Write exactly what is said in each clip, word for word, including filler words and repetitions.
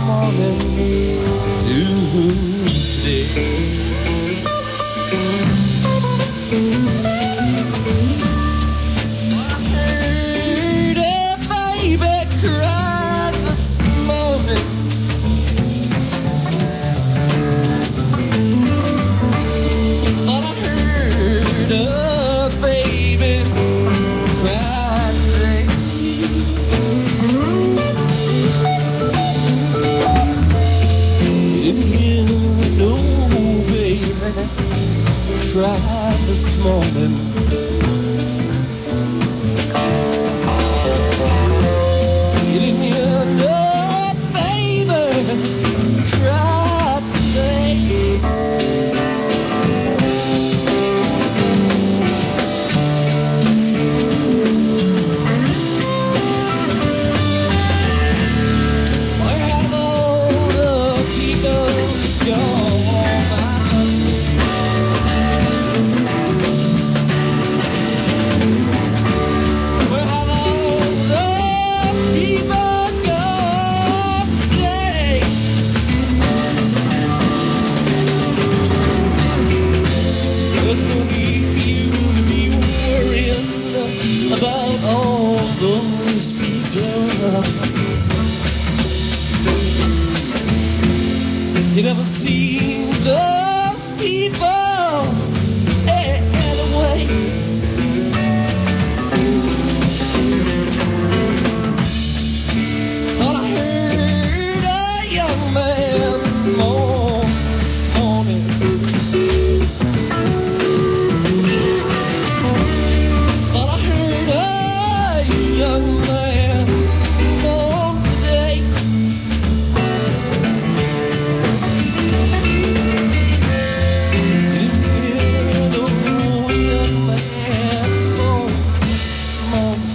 morning to today. I heard a baby cry this morning. But I heard a baby cry today. Didn't hear no baby cry this morning. You didn't hear no baby cry today. Where have all the people gone? Where have all the people gone today? There's no need for you to be worrying about all those people. You never seen those people anyway. Well, I heard a young man moan this morning. Well, I heard a young man moan today. Didn't hear no young man moan this morning.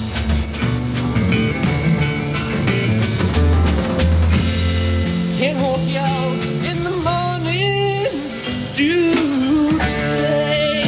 Can't walk you out in the morning dew today.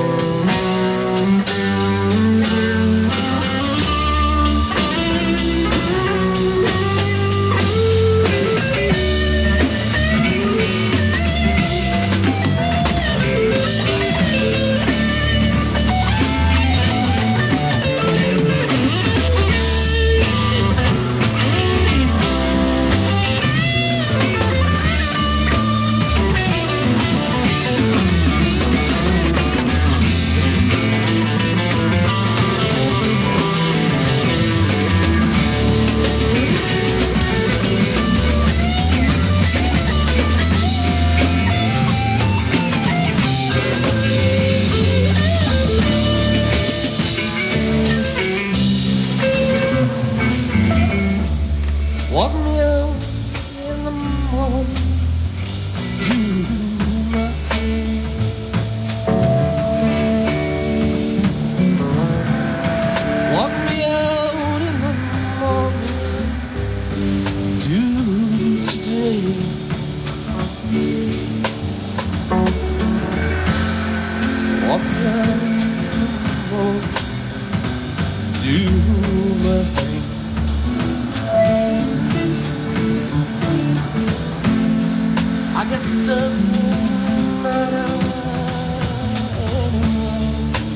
Walk me out in the morning to my Walk me out in the morning to today. Walk me out in the morning to my I guess it doesn't matter anymore.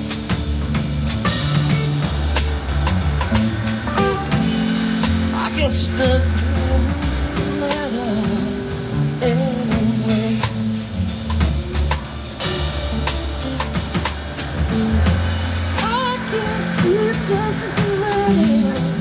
I guess it doesn't matter anyway. I guess it doesn't matter anyway.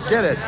Get it.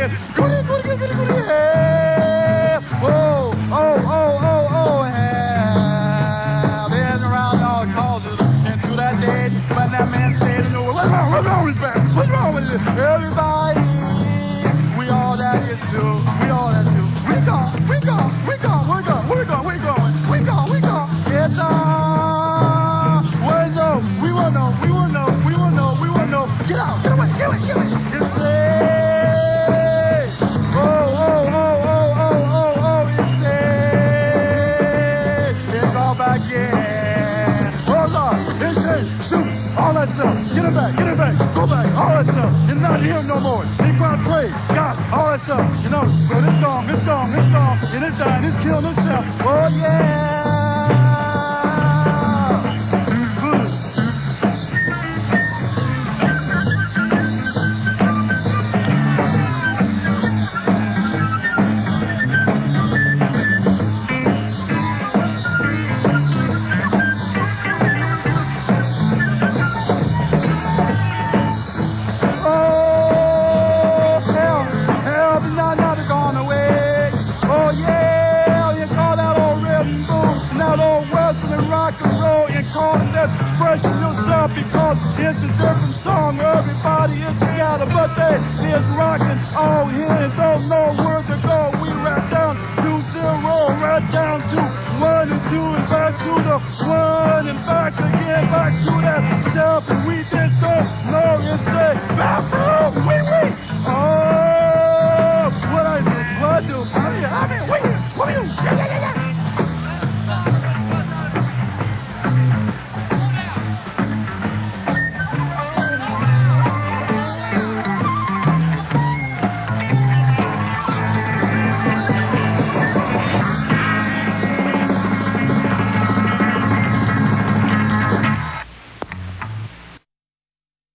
again. Go ahead, go ahead, go ahead, go ahead. Yeah. Oh, oh, oh, oh, oh, yeah. Been around all causes and to that day, but that man said, you know, what's wrong, what's wrong with his back? What's wrong with it? Everybody, we all that is too. We all that too. We go, we go, we go, we go, we go, we going, we go, we go. It's uh, where's no? We will know, we will know, we will know, we will know. Get out, get away, get away, get away. It's late. Oh, oh, oh, oh, oh, oh, oh, it's late. It's all back in. Hold on, it's late. Shoot, all that stuff. Get it back, get it back, go back, all that stuff. It's not here no more. Big crowd play, got all that stuff. You know, so this song, this song, this song, and it's dying, it's killing itself. Oh yeah. Because it's a different song. Everybody is together, but they is rocking all here and don't know what.